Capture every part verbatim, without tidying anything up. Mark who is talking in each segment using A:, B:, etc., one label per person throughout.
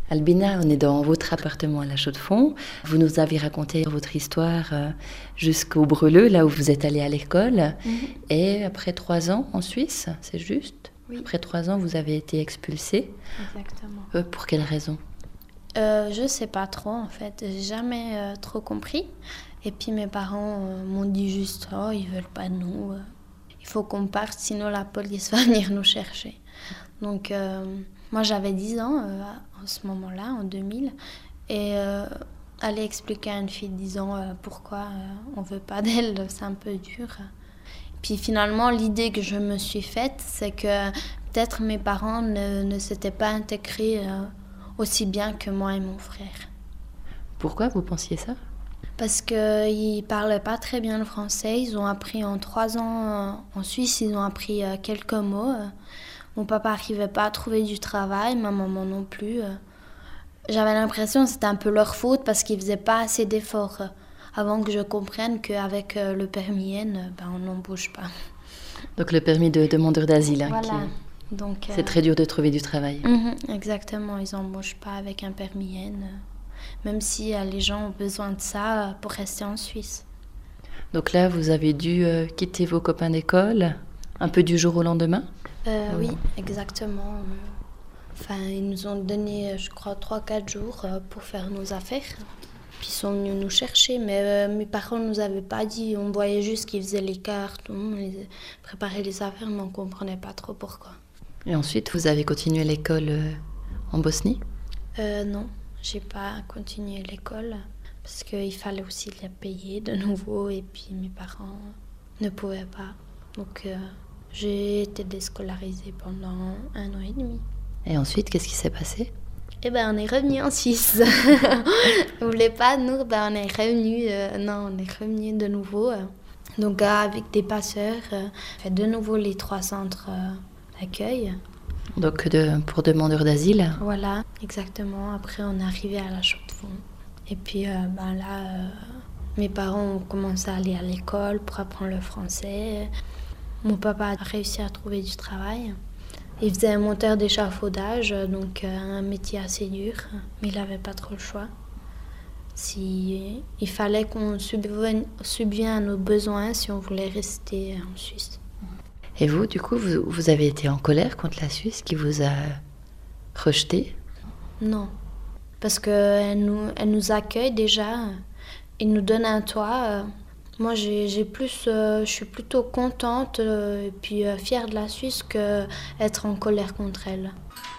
A: Albina, on est dans votre appartement à La Chaux-de-Fonds. Vous nous avez raconté votre histoire euh, jusqu'au Breleux, là où vous êtes allée à l'école. Mm-hmm. Et après trois ans en Suisse, c'est juste? Oui. Après trois ans, vous avez été expulsée.
B: Exactement.
A: Euh, pour quelle raison?
B: euh, Je ne sais pas trop, en fait. J'ai jamais euh, trop compris. Et puis mes parents euh, m'ont dit juste, oh, ils ne veulent pas de nous. Euh, il faut qu'on parte, sinon la police va venir nous chercher. Donc... Euh, Moi, j'avais dix ans euh, en ce moment-là, en deux mille, et euh, aller expliquer à une fille de dix ans euh, pourquoi euh, on ne veut pas d'elle, c'est un peu dur. Puis finalement, l'idée que je me suis faite, c'est que peut-être mes parents ne, ne s'étaient pas intégrés euh, aussi bien que moi et mon frère.
A: Pourquoi vous pensiez ça?
B: Parce qu'ils ne parlaient pas très bien le français. Ils ont appris en trois ans euh, en Suisse, ils ont appris euh, quelques mots. Euh, Mon papa n'arrivait pas à trouver du travail, ma maman non plus. J'avais l'impression que c'était un peu leur faute parce qu'ils ne faisaient pas assez d'efforts avant que je comprenne qu'avec le permis N, ben, on n'embauche pas.
A: Donc le permis de demandeur d'asile. Hein,
B: voilà.
A: Qui...
B: Donc,
A: c'est euh... très dur de trouver du travail.
B: Mm-hmm, exactement, ils n'embauchent pas avec un permis N, même si euh, les gens ont besoin de ça pour rester en Suisse.
A: Donc là, vous avez dû euh, quitter vos copains d'école un peu du jour au lendemain?
B: Euh, oui, exactement. Enfin, ils nous ont donné, je crois, trois quatre jours pour faire nos affaires. Puis ils sont venus nous chercher, mais euh, mes parents ne nous avaient pas dit. On voyait juste qu'ils faisaient les cartes, on les préparait les affaires, mais on ne comprenait pas trop pourquoi.
A: Et ensuite, vous avez continué l'école euh, en Bosnie?
B: euh, Non, je n'ai pas continué l'école parce qu'il fallait aussi les payer de nouveau et puis mes parents ne pouvaient pas. Donc... Euh, J'ai été déscolarisée pendant un an et demi.
A: Et ensuite, qu'est-ce qui s'est passé?
B: Eh ben, on est revenu en Suisse. On ne voulait pas, nous, ben, on est revenu. Euh, non, on est revenu de nouveau. Euh. Donc, euh, avec des passeurs, euh, fait de nouveau les trois centres euh, d'accueil.
A: Donc, de, pour demandeurs d'asile?
B: Voilà, exactement. Après, on est arrivé à La Chaux-de-Fonds. Et puis, euh, ben là, euh, mes parents ont commencé à aller à l'école pour apprendre le français. Mon papa a réussi à trouver du travail. Il faisait un monteur d'échafaudage, donc un métier assez dur, mais il n'avait pas trop le choix. Si, il fallait qu'on subvienne, subvienne à nos besoins si on voulait rester en Suisse.
A: Et vous, du coup, vous, vous avez été en colère contre la Suisse qui vous a rejeté?
B: Non, parce qu'elle nous, elle nous accueille déjà, elle nous donne un toit. Moi, j'ai, j'ai plus, euh, je suis plutôt contente euh, et puis euh, fière de la Suisse qu'être en colère contre elle.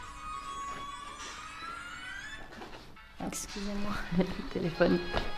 A: Excusez-moi, le téléphone.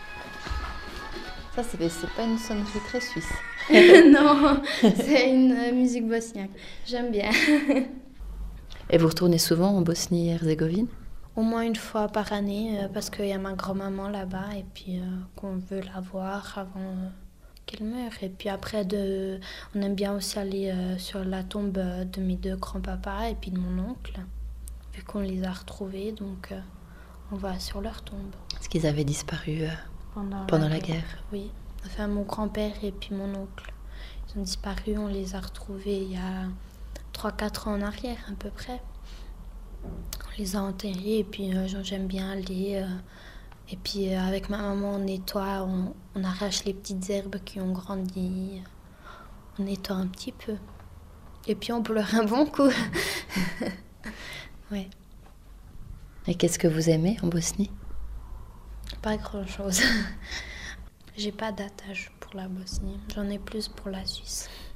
A: Ça, c'est, c'est pas une sonnerie très suisse.
B: Non, c'est une euh, musique bosniaque. J'aime bien.
A: Et vous retournez souvent en Bosnie-Herzégovine?
B: Au moins une fois par année, euh, parce qu'il y a ma grand-maman là-bas et puis euh, qu'on veut la voir avant... Euh, qu'elle meurt. Et puis après, de, on aime bien aussi aller euh, sur la tombe de mes deux grands-papas et puis de mon oncle, vu qu'on les a retrouvés, donc euh, on va sur leur tombe.
A: Est-ce qu'ils avaient disparu euh, pendant, pendant la, la guerre?
B: guerre? Oui, enfin mon grand-père et puis mon oncle, ils ont disparu, on les a retrouvés il y a trois quatre ans en arrière à peu près. On les a enterrés et puis euh, j'aime bien aller... Euh, Et puis euh, avec ma maman, on nettoie, on, on arrache les petites herbes qui ont grandi, on nettoie un petit peu. Et puis on pleure un bon coup. Ouais.
A: Et qu'est-ce que vous aimez en Bosnie?
B: Pas grand-chose. J'ai pas d'attache pour la Bosnie, j'en ai plus pour la Suisse.